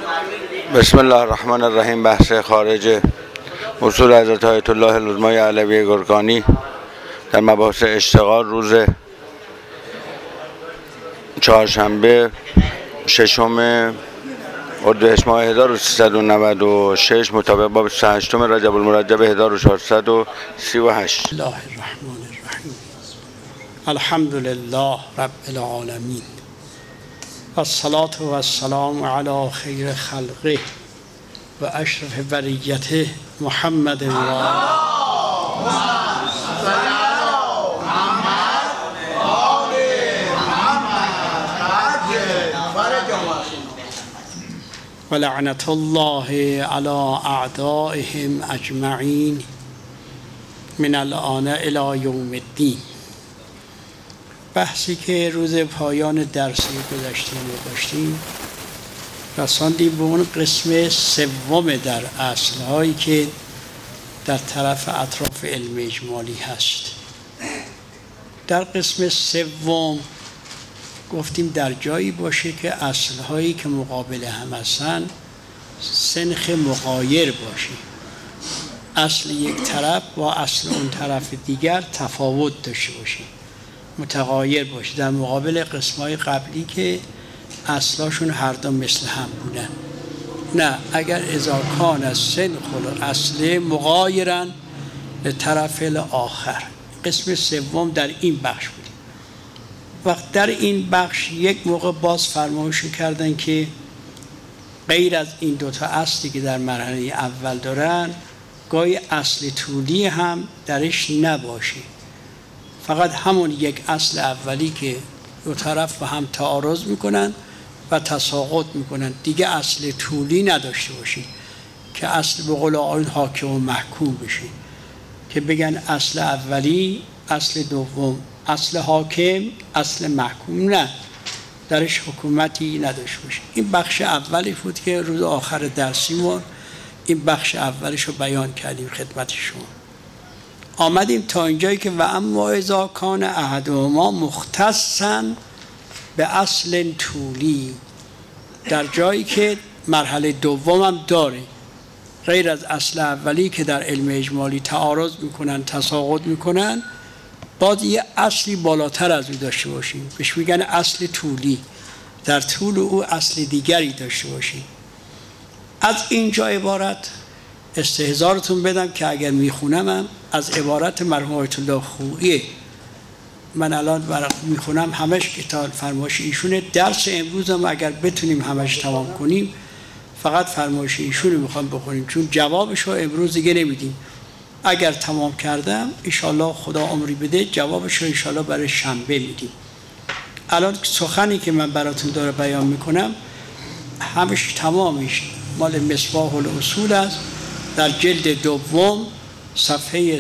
بسم الله الرحمن الرحیم. بحث خارج اصول حضرت آیت الله العظمای علوی گرگانی در مباحث اشتغال روز چهارشنبه ششم اردیبهشت ماه 1396 مطابق با 28 رجب المرجب 1438. الله الرحمن الرحیم. الحمد لله رب العالمین و الصلاة و السلام علی خیر خلقه و اشرف بریته محمد و لعنت الله علی اعدائهم اجمعین من الان الی یوم الدین. بحثی که روز پایان درسی داشتیم رساندیم به اون قسم سوم در اصلهایی که در طرف اطراف علم اجمالی هست. در قسم سوم گفتیم در جایی باشه که اصلهایی که مقابل هم هستن سنخ مغایر باشه، اصل یک طرف با اصل اون طرف دیگر تفاوت داشته باشه، متغایر باشه، در مقابل قسم‌های قبلی که اصلاشون هر دو مثل هم بودن. نه، اگر اذا کان السنخ الاصل مغایرا لطرف الاخر. قسم سوم در این بخش بود. وقت در این بخش یک موقع باز فرمایش کردن که غیر از این دوتا اصلی که در مرحله اول دارن گاهی اصل طولی هم درش نباشه، فقط همون یک اصل اولی که دو طرف با هم تعارض میکنن و تساقط میکنن، دیگه اصل طولی نداشته باشی که اصل به قول آقایون حاکم و محکوم بشه، که بگن اصل اولی، اصل دوم، اصل حاکم، اصل محکوم، نه، درش حکومتی نداشته باشه. این بخش اولی بود که روز آخر درسیمون این بخش اولش رو بیان کردیم خدمت شما. آمدیم تا اینجایی که و اما اذا کان احدهما مختصا به اصل طولی، در جایی که مرحله دوم هم داره غیر از اصل اولی که در علم اجمالی تعارض میکنن، تساقط میکنن، باید یه اصلی بالاتر از او داشته باشیم، بهش میگن اصل طولی، در طول او اصل دیگری داشته باشیم. از اینجا عبارت استحضارتون بدم که اگر میخونم از عبارت مرحوم آیت الله خویی، من الان میخونم همش کتاب فرمایش ایشونه. درس امروزم اگر بتونیم همش تمام کنیم فقط فرمایش ایشونه میخوام بخونیم، چون جوابشو امروز دیگه نمیدیم. اگر تمام کردم انشالله خدا عمری بده جوابشو انشالله برای شنبه میدیم. الان سخنی که من براتون داره بیان میکنم همش تمامش مال مصباح الاصول است، در جلد دوم صفحه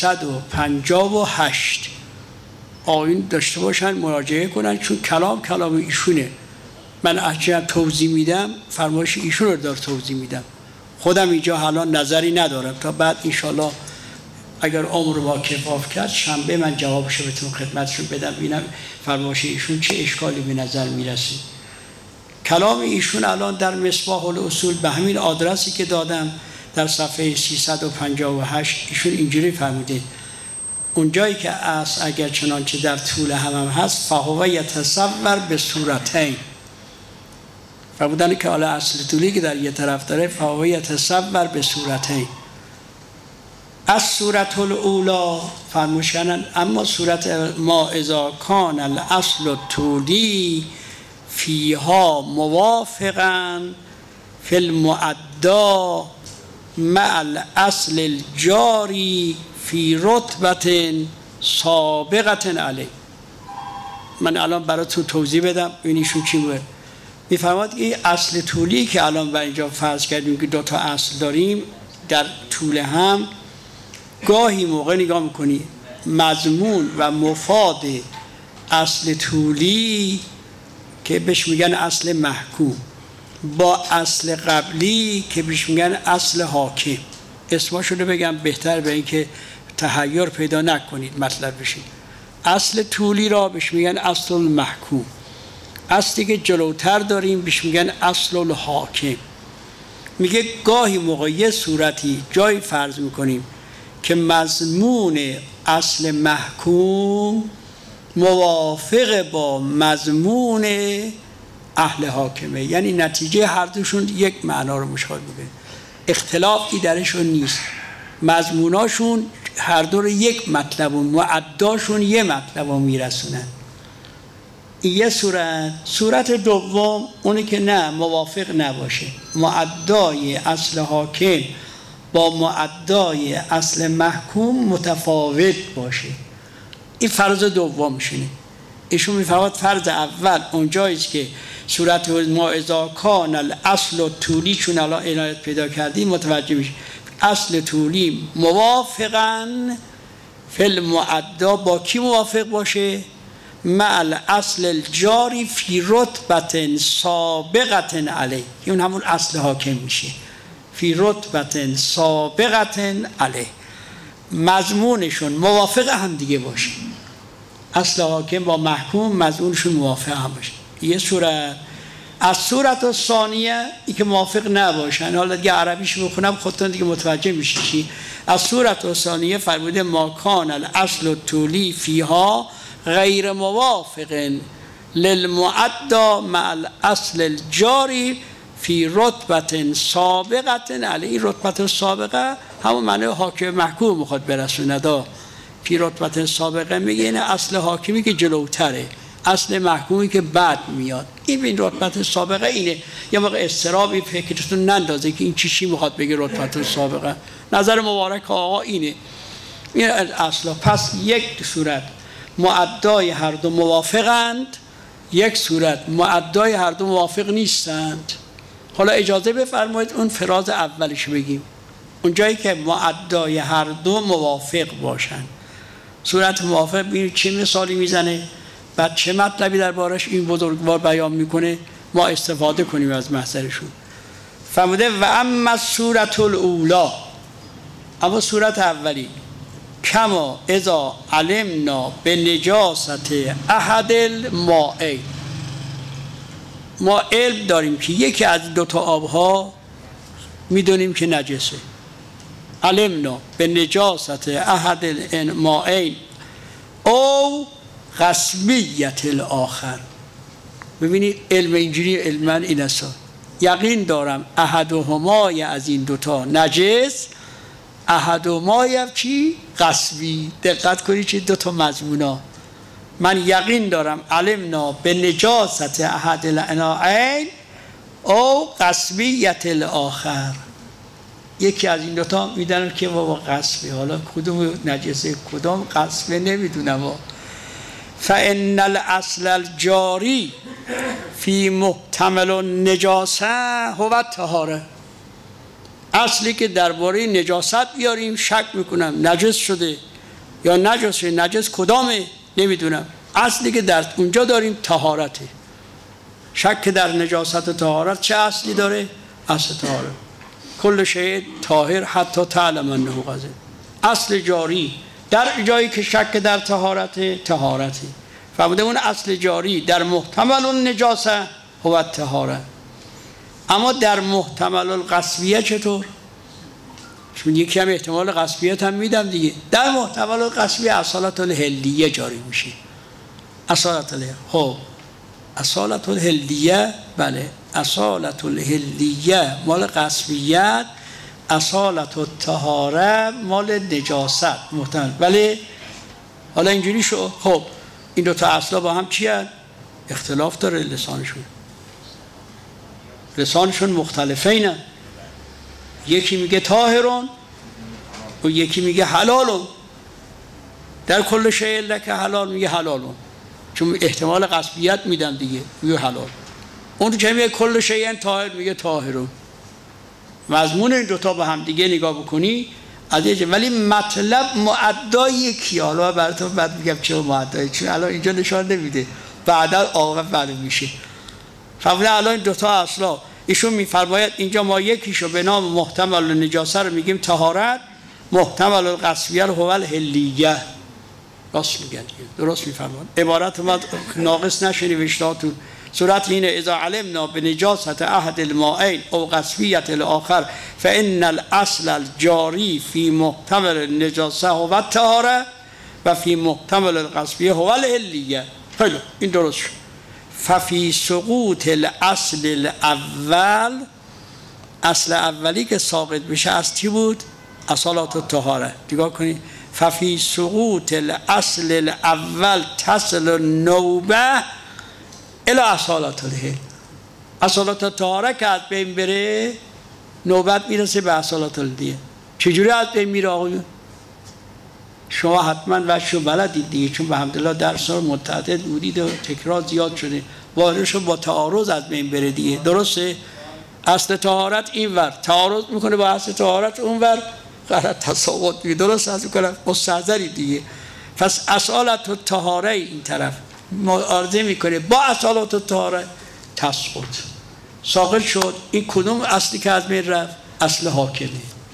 358. آیین داشته باشن مراجعه کنن، چون کلام ایشونه. من احجام توضیح میدم، فرمایش ایشون رو دار توضیح میدم، خودم اینجا حالا نظری ندارم. تا بعد انشالله اگر عمر با کفاف کرد شنبه من جوابشو بهتون خدمتشون بدم، ببینم فرمایش ایشون چه اشکالی به نظر میرسه. کلام ایشون الان در مصباح الاصول به همین آدرسی که دادم در صفحه 358 ایشون اینجوری فرموده: اونجایی که اصل اگر چنانچه در طول هم هست فهو یتصور به صورتین، فرمودن که حالا اصل طولی که در یه طرف داره فهو یتصور به صورتین. از صورت الاولا فرموشنن اما صورت ما اذا کان الاصل الطولی فیها موافقا فی المعدا مع الاصل الجاری فی رتبت سابقت علیه. من الان براتون توضیح بدم اینیشون چی بود. میفرماد این اصل طولی که الان بر اینجا فرض کردیم که دو تا اصل داریم در طول هم، گاهی موقع نگاه میکنی مضمون و مفاد اصل طولی که بهش میگن اصل محکوم با اصل قبلی که بهش میگن اصل حاکم، اسماشو رو بگم بهتر به اینکه تحیر پیدا نکنید مطلب بشید. اصل طولی را بهش میگن اصل محکوم، اصلی که جلوتر داریم بهش میگن اصل الحاکم. میگه گاهی موقع یه صورتی جایی فرض میکنیم که مضمون اصل محکوم موافق با مضمون اهل حاکمه، یعنی نتیجه هر دوشون یک معنا رو مشابه میکنه، اختلافی درشون نیست، مضموناشون هر دو رو یک مطلب و معداشون یه مطلب رو میرسونن. یه صورت دوم اونی که نه موافق نباشه، معدای اصل حاکم با معدای اصل محکوم متفاوت باشه، این فرض دوم میشونه. ایشون میفرماد فرض اول اونجاییست که صورت ما اذا کان الاصل طولی، چون الان عنایت پیدا کردیم متوجه میشه اصل طولی موافقاً فی المعدا با کی موافق باشه؟ مع الاصل الجاری فی رتبة سابقة علیه، اون همون اصل حاکم میشه، فی رتبة سابقة علیه، مضمونشون موافق هم دیگه باشه، اصل حاکم با محکوم مضمونشون موافق هم باشه. یه صورت. از صورت الثانیه ای که موافق نباشن، حالا دیگه عربیش بخونم خودتون دیگه متوجه میشید چی. از صورت الثانیه فرموده ما کان الاصل الطولی فیها غیر موافق للمعدا مع الاصل الجاری فی رتبة سابقة علیه. رتبة سابقه همون معنی حاکم محکوم میخواد برسونه. دا فی رتبة سابقه میگه این اصل حاکمی که جلوتره، اصل محکومی که بعد میاد. این رتبة سابقه اینه. یه موقع استرابی فکرتون نندازه که این چی میخواد بگه رتبة سابقه. نظر مبارک آقا اینه، این اصلا. پس یک صورت معدای هر دو موافقند، یک صورت معدای هر دو موافق نیستند. حالا اجازه بفرمایید اون فراز اولش بگیم، اون جایی که معدای هر دو موافق باشند. صورت موافق ببینید چه مثالی میزنه، بعد چه مطلبی دربارش این بزرگوار بیان میکنه، ما استفاده کنیم از محضرشون. فرموده و اما صورت الاولا، اما صورت اولی، کما اذا علمنا به نجاست احد الماء، ما علم داریم که یکی از دو تا آبها میدونیم که نجسه، علمنا به نجاست احد الماء او قسمیت الاخر. ببینید علم اینجوری، علم این است، یقین دارم احدهما از این دوتا نجس، احدهما چی؟ قسمی. دقت کنید چه دوتا مضمونا. من یقین دارم علمنا به نجاست احد الاناءین او قسمیت الاخر، یکی از این دوتا میدونم که بابا قسمه، حالا کدوم نجسه کدوم قسمه نمیدونم. فان الاصل الجاری فی محتمل النجاسه هو الطهاره، اصلی که درباره نجاست بیاریم شک میکنم نجس شده یا نجسه، نجس کدامه نمیدونم، اصلی که در اونجا داریم طهارته. شک در نجاست و طهارت چه اصلی داره؟ اصل طهارت. کل شیء طاهر حتی تعلم انه قذر. اصل جاری در جایی که شک در طهارته. فرموده اون اصل جاری در محتمل النجاسه هو الطهاره. اما در محتمل القصبیه چطور؟ چون یکی هم احتمال قصبیت هم میدم دیگه. در محتمل القصبیه اصالت الحلیه جاری میشه. اصالت الحلیه، خب اصالت الحلیه، بله اصالت الحلیه مال قصبیت، اصالت الطهاره مال نجاست محتمل. بله حالا اینجوری شو. خب این دو تا اصلا با هم چی هست؟ اختلاف داره لسانشون مختلفه اینه. یکی میگه طاهرون و یکی میگه حلالون. در کل شیء لک حلال میگه حلالون، چون احتمال قصبیت میدن دیگه، میگه حلال. اون که میگه کل شیء طاهر میگه طاهرون. مضمون این دوتا با هم دیگه نگاه بکنی از یه، ولی مطلب معدای یکی. حالا براتون بعد میگم چرا معدای، چون الان اینجا نشان نمیده، بعدا عاقبت معلوم میشه. فرموده الان این دوتا اصلا ایشون میفرماید اینجا ما یکیشو به نام محتمل نجاسه رو میگیم طهارت، محتمل القصبیه رو هو الحلیه. راست میگن، درست میفرماید. عبارت ما ناقص نشه نوشتهاتون، صورت اینه اذا علمنا بنجاست احد المائین او قصفیت الاخر فان الاصل الجاری فی محتمل النجاسه هو الطهاره و فی محتمل القصفیه هو الحلیه. خیلی این درست شد. ففی سقوط الاصل الاول، اصل اولی که ساقط بشه از چی بود؟ اصالات الطهاره. نگاه کنید ففی سقوط الاصل الاول تصل النوبه الی اصالات الحل. اصالات الطهاره که از بین بره نوبت میرسه به اصالات الحل. چجوری از بین میره آقایون؟ شما حتما وشو بلدید دیگه، چون به الحمدلله درس ها متعدد بودید و تکرار زیاد شده. وارشو با تعارض از بین بره دیگه. درسته؟ اصل طهارت این ور تعارض میکنه با اصل طهارت اون ور، قرار تساوت میگه. درست از میکنم مستحضری دیگه. پس اصالت الطهاره این طرف معارضه میکنه با اصالت الطهاره، تسقط ساقط شد. این کدوم اصلی که از بین رفت؟ اصل حاکمه.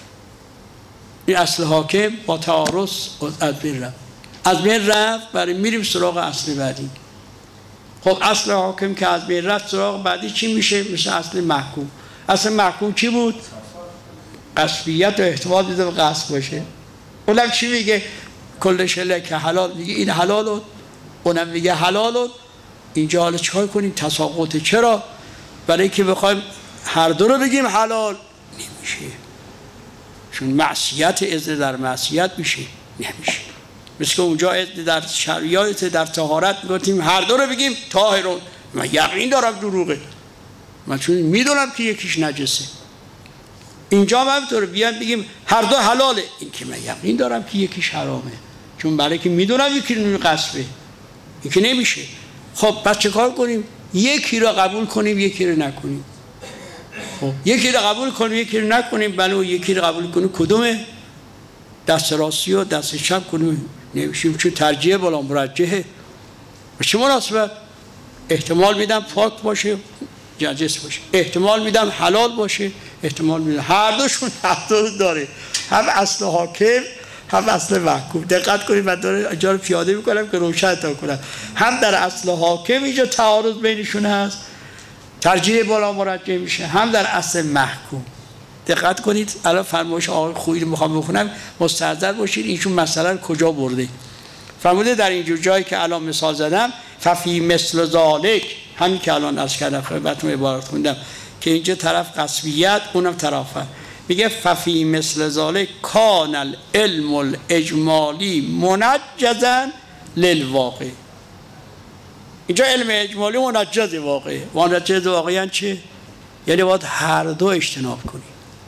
این اصل حاکم با تعارض از بین رفت. از بین رفت، برای میریم سراغ اصل بعدی. خب اصل حاکم که از بین رفت، سراغ بعدی چی میشه؟ میشه اصل محکوم. اصل محکوم چی بود؟ قصفیت و احتمال میده به قصف باشه. اونم چی میگه؟ کلش که حلال، میگه این حلال، اونم میگه حلال. اینجا حالا چیکار کنیم؟ تساقط. چرا؟ برای که بخوایم هر دو رو بگیم حلال نمیشه، چون معصیت اذن در معصیت میشه، نمیشه. مثل که اونجا اذن در شریعت در طهارت میگفتیم هر دو رو بگیم طاهرون، من یقین دارم دروغه، من چون میدونم که یکیش نجسه. اینجا هم همینطوره، بیان بگیم هر دو حلاله، این که من یقین دارم که یکیش حرامه، چون برای که میدونم یکی رو قصبه، این که نمیشه. خب پس چه کار کنیم؟ یکی رو قبول کنیم یکی رو نکنیم. خب یکی رو قبول کنیم یکی رو نکنیم. بله یکی رو قبول کنیم کدومه؟ دست راستی و دست چپ کنیم نمیشیم، چون ترجیح بالا مرجحه. و چه مناسبت؟ احتمال میدم پاک باشه نجس باشه، احتمال میدم حلال باشه، احتمال میدم هر دوشون هر دو داره، هم اصل حاکم هم اصل محکوم. دقت کنید من داره اینجا رو پیاده میکنم که روشن تا کنم. هم در اصل حاکم اینجا تعارض بینشون هست، ترجیح بالا مرجح میشه، هم در اصل محکوم. دقت کنید الان فرمایش آقای خویی رو میخوام بخونم، مستحضر باشید ایشون مسئله رو کجا برده. فرموده در اینجور جایی که الان مثال زدم، ففی مثل ذالک، همین که الان از کردم خدمتتون عبارت خوندم که اینجا طرف قصبیت اونم طرفه، میگه ففی مثل ذالک کان العلم الاجمالی منجزا للواقع. اینجا علم اجمالی منجز واقعه. منجز واقعی یعنی چه؟ یعنی باید هر دو اجتناب کنی،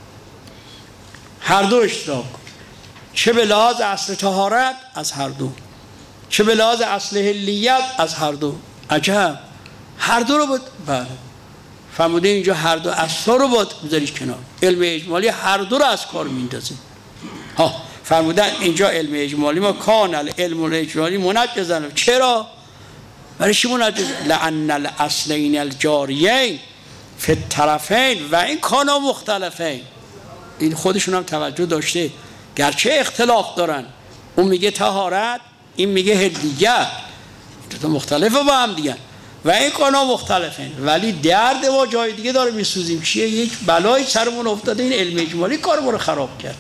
هر دو اجتناب کنی، چه به لحاظ اصل طهارت از هر دو، چه به لحاظ اصل حلیت از هر دو. عجب، هر دو رو بود. بله فرموده اینجا هر دو اصلا رو باید بذاریش کنار. علم اجمالی هر دو رو از کار میندازه. ها فرمودن اینجا علم اجمالی ما کان العلم الاجمالی منجزا. چرا؟ برای چی منجز؟ لأن الاصلین الجاریین فی الطرفین و این کانا مختلفین. این خودشون هم توجه داشته، گرچه اختلاف دارن، اون میگه طهارت این میگه حلیت، این دو مختلفه با هم دیگه و این کانا مختلفین، ولی درد ما جای دیگه داره میسوزیم. چیه؟ یک بلای سرمون افتاده، این علم اجمالی کارمون رو خراب کرد.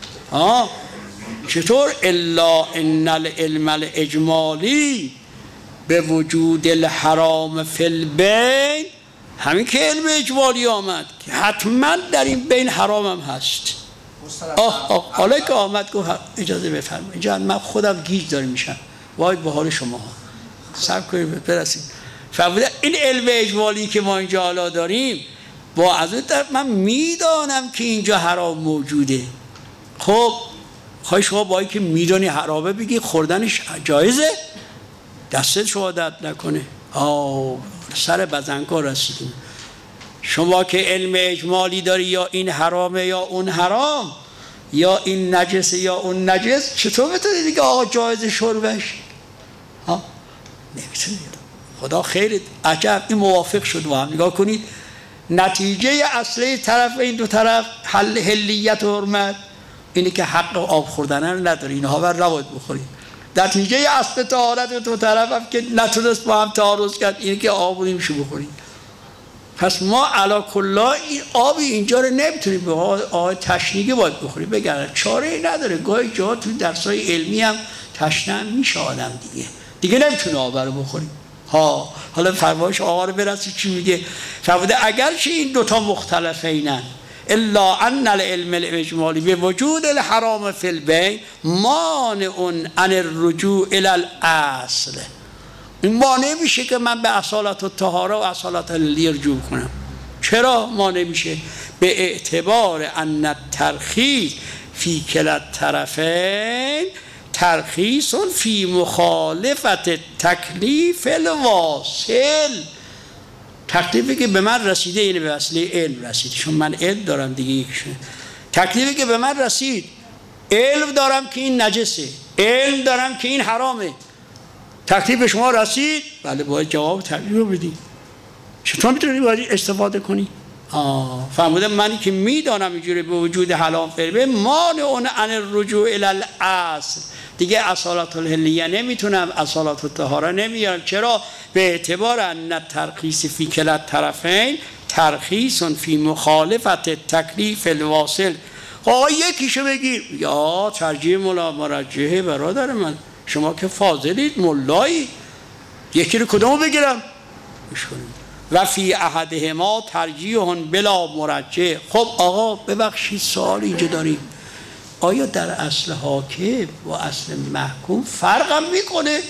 چطور؟ الا ان العلم الاجمالی به وجود الحرام فی البین، همین که علم اجمالی آمد که حتما در این بین حرام هم هست. حالا که آمد گفت اجازه بفرمایید، اینجا من خودم گیج داری میشم، وای به حال شما ها، صبر کنید برسید. فرموده این علم اجمالی که ما اینجا حالا داریم، با از اون طرف من میدانم که اینجا حرام موجوده. خب خواهی شما با اینکه میدانی حرامه بگی خوردنش جایزه؟ دستت شما درد نکنه. سر بزنگاه رسیدیم. شما که علم اجمالی داری یا این حرامه یا اون حرام، یا این نجسه یا اون نجس، چطور بتونی دیگه آقا جایز شربش؟ نمیتونی. خدا خیرت. عجب این موافق شد با هم. نگاه کنید نتیجه اصلی طرف این دو طرف حلیت و حرمت اینه که حق آب خوردن رو نداری، اینها بر نباید بخورید. نتیجه اصل طهارت دو طرف هم که نتونست با هم تعارض کرد اینه که آب نمیشه بخوریم. پس ما علا کلا این آب اینجا رو نمیتونیم به آب تشنیگی باید بخوریم. بگرد چاره ای نداره. گاهی جا تو درسای علمی هم تشنه میشه آدم دیگه نمیتونه آب رو بخوریم. حالا فرمایش آقا رو برسید چی میگه؟ فرموده اگرچه این دوتا مختلفه اینن الا ان العلم الاجمالی به وجود الحرام فی البیع مانع عن الرجوع الی الاصل. این مانع میشه که من به اصالت الطهاره و اصالت الحلیه رجوع کنم. چرا مانع میشه؟ به اعتبار ان الترخیص فی کلا الطرفین ترخیص فی مخالفت تکلیف الواصل. تکلیفی که به من رسیده یعنی به وسیله علم رسید، چون من علم دارم دیگه یکیشون. تکلیفی که به من رسید، علم دارم که این نجسه، علم دارم که این حرامه. تکلیف شما رسید، بله باید جواب تکلیف رو بدی. چطور میتونی باید استفاده کنی؟ فهمیده منی که میدانم اینجوری به وجود حلال فربه مانع عن الرجوع الی الاصل. دیگه اصالت الحلیه نمیتونم، اصالت الطهاره نمیارم. چرا؟ به اعتبار ان الترخیص فی کلا الطرفین ترخیص فی مخالفت تکلیف الواصل. یکیشو بگیر یا ترجیح مولا مرجحه. برادر من شما که فاضلید، ملایی، یکی رو کدومو بگیرم؟ و فی احدهما ترجیح بلا مرجح. خب آقا ببخشید سوال اینجا داریم، آیا در اصل حاکم و اصل محکوم فرق هم میکنه؟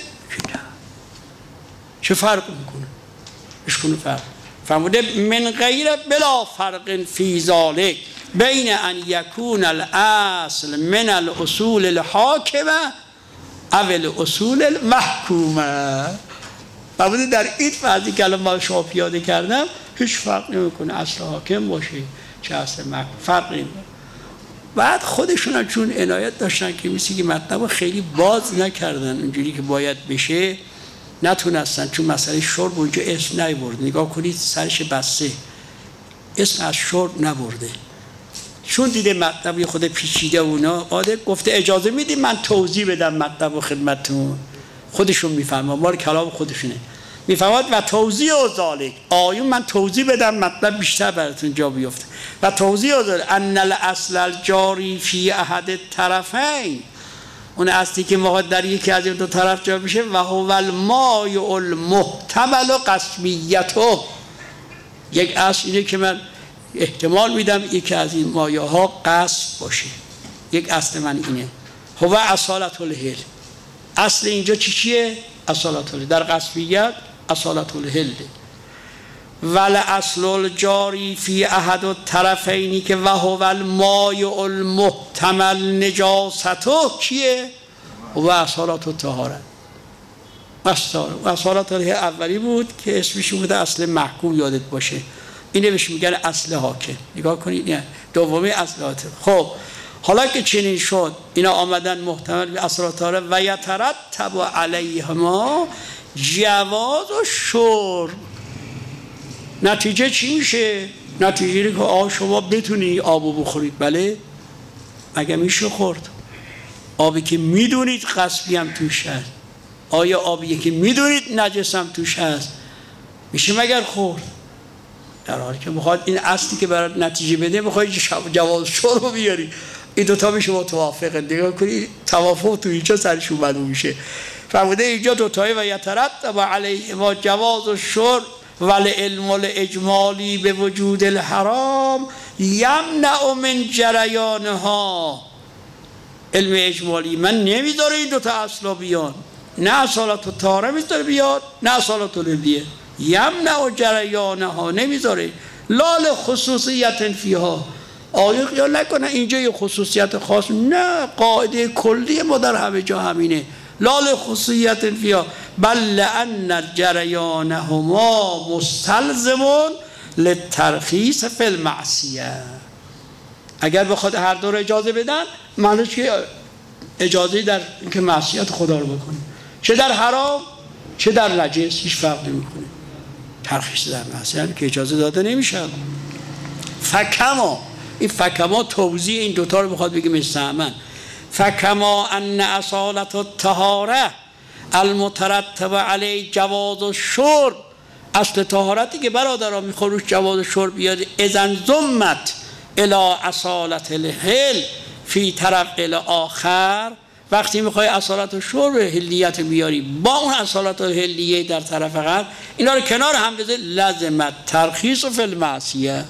چه فرق میکنه؟ اشکنه فرق فرموده من غیر بلا فرق فی ذالک بین ان یکون الاصل من الاصول الحاکمه او الاصول المحکومه. فرموده در این فرضی که الان ما شما پیاده کردم هیچ فرق نمیکنه اصل حاکم باشه چه اصل محکوم، فرق نمیکنه. بعد خودشون هم چون عنایت داشتن که میسی که مطلب خیلی باز نکردن اونجوری که باید بشه، نتونستن، چون مسئله شرب اونجا اسم نبرده. نگاه کنید سرش بسته، اسم از شرب نبرده، چون دیده مطلب خود پیچیده اونا عادت گفته اجازه میدید من توضیح بدم مطلب و خدمتتون. خودشون میفهمن، مال کلام خودشونه. میفهمد و توضیح و ذالک آیون من توضیح بدم مطلب بیشتر براتون جا بیفته. و توضیح و ذالک ان الاصل الجاری فی احد الطرفین، اون اصلی که موقع در یکی از این دو طرف جا میشه و هو المایع المحتمل قسمیته. یک اصل اینه که من احتمال میدم یکی از این مایع ها قسم باشه. یک اصل من اینه هو اصالت الحل. اصل اینجا چیه؟ اصالت الحل. در قسمیت اصالت الحل. ول اصل الجاری فی احد الطرفینی که و هو المایع المحتمل نجاسته کیه؟ و اصالت الطهاره. اصالت الحل اولی بود که اسمش بوده اصل محکوم، یادت باشه. اینه بهش میگن اصل حاکم. نگاه کنید نه دومی اصل حاکم. خب حالا که چنین شد اینا آمدن محتمل به اصالت الطهاره و یترتب علیهما جواز و شرب. نتیجه چی میشه؟ نتیجه که شما بتونی آبو بخورید. بله مگه میشه خورد؟ آبی که میدونید قصبی هم توش هست، آیا آبی که میدونید نجس هم توش هست میشه مگر خورد؟ در حالی که بخواد این اصلی که برای نتیجه بده بخواد جواز شرب بیاری. این دوتا میشه متوافقه. نگاه کنید توافق تو اینجا سرشون معلوم میشه. فرموده اینجا دوتایی و یترتب علیهما جواز الشرب والعلم الاجمالی به وجود الحرام یمنع من جریانها. علم اجمالی من نمیذاره این دوتا اصلا بیان، نه اصالت الطهاره میذاره بیاد نه اصالت الحلیه. یمنع جریانها نمیذاره. لال خصوصیت فیها، آیا خیال نکنه اینجا یه خصوصیت خاص، نه قاعده کلی ما در همه جا همینه. لال خصوصیت فیها بل لأن جریانهما مستلزم للترخیص فی المعصیه. اگر بخواد هر دو رو اجازه بدن معنیش که اجازه در اینکه معصیت خدا رو بکنه، چه در حرام چه در نجس هیچ فرق نمیکنه. ترخیص در معصیت که اجازه داده نمیشه. فکما، این فکما توضیح این دوتا رو بخواد بگه مستعمل. فکما ان اصالت الطهاره المترتب علی جواز الشرب، اصل طهارتی که برادران میخوروش جواز شرب بیاد، اذن ضمت الی اصالت الحل فی طرف الی آخر، وقتی میخوای اصالت و شرب حلیت بیاری با اون اصالت و حلیه در طرف آخر، اینا رو کنار هم بذاری، لازمت ترخیص فی المعصیه،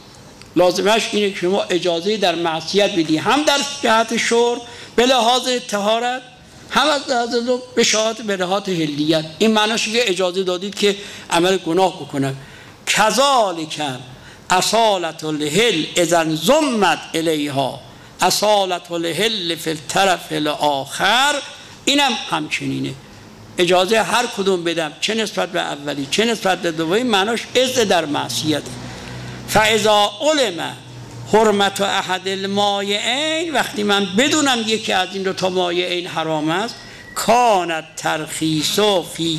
لازمش اینه که شما اجازه در معصیت بدی، هم در جهت شرب به لحاظ طهارت، هم از لحاظ به شهادت به لحاظ حلیت. این معناشه که اجازه دادید که عمل گناه بکنن. کذالک اصالت الحل اذا ضمت الیها اصالت الحل فی الطرف الاخر، اینم همچنینه. اجازه هر کدوم بدم، چه نسبت به اولی چه نسبت به دومی، معناش اذن در معصیت. فاذا علم حرمت احد المایعین، وقتی من بدونم یکی از این دو تا مایعین حرام است، کانت ترخیص فی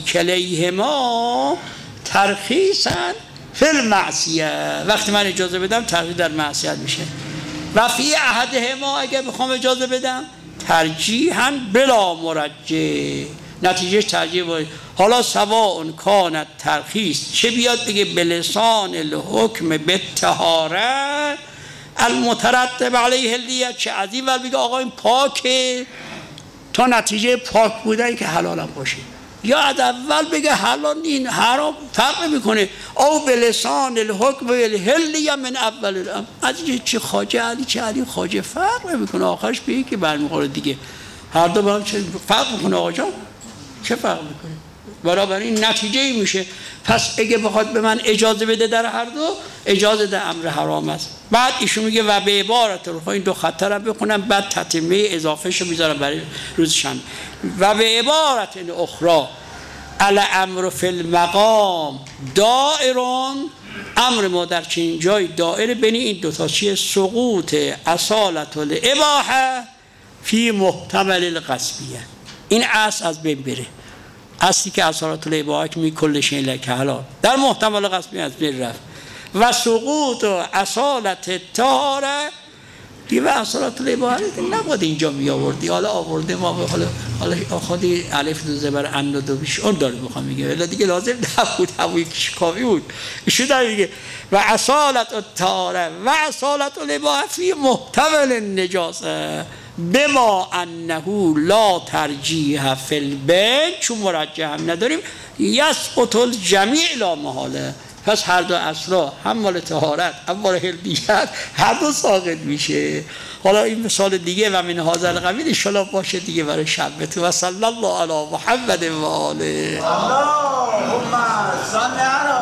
کلیهما ترخیصا فی المعصیه، وقتی من اجازه بدم ترخیص در معصیت میشه. و فی احدهما اگر بخوام اجازه بدم ترجیحاً بلا مرجح، نتیجه ترجیح باید. حالا سواء کانت ترخیص چه بیاد بگه بلسان الحکم بالطهاره المترتب علیه حلیت، چه از این ور بگه آقا این پاکه تا نتیجه پاک بودن که حلالم باشه، یا از اول بگه حلال این حرام، فرق میکنه. او بلسان الحکم بالحلیه من اول الامر، از چه خواجه علی چه علی خواجه، فرق میکنه، آخرش به یکی برمیخوره دیگه، هر دو با هم چه فرق میکنه آقا جان، چه فرق میکنه؟ برابر این نتیجه ای میشه. پس اگه بخواد به من اجازه بده در هر دو، اجازه در امر حرام است. بعد ایشون میگه و به عبارت رو این دو خط رو بخونم، بعد تتمه اضافه شو میذارم برای روز شنبه. و به عبارت اخرى الامر فی المقام دائرون، امر ما در چنین جای دائره بین این دو تا چیه؟ سقوط اصالت الاباحه فی محتمل القصبیه، این اصل از بین بره، اصلی که اصالت الاباحه که می کل شیء لک حلال در محتمل قصبیه از بین رفت، و سقوط اصالت الطهاره دیگه اصالت الاباحه نباید اینجا می آوردی، حالا آورده ما حالا خودی الف دو زبر ان دو بیش اون داره میخوام میگه، ولی دیگه لازم نبود، همون کافی بود. ایشون داره میگه و اصالت الطهاره و اصالت الاباحه فی محتمل النجاسه بما انه لا ترجیح فی البین، چون مرجح هم نداریم، یسقط الجمیع لا محاله. پس هر دو اصلا، هم مال طهارت هم مال حلیت، هر دو ساقط میشه. حالا این مثال دیگه و من هذا القبیل ان شاء الله باشه دیگه برای شبتون. و صلی الله علی محمد و آله. اللهم صل علی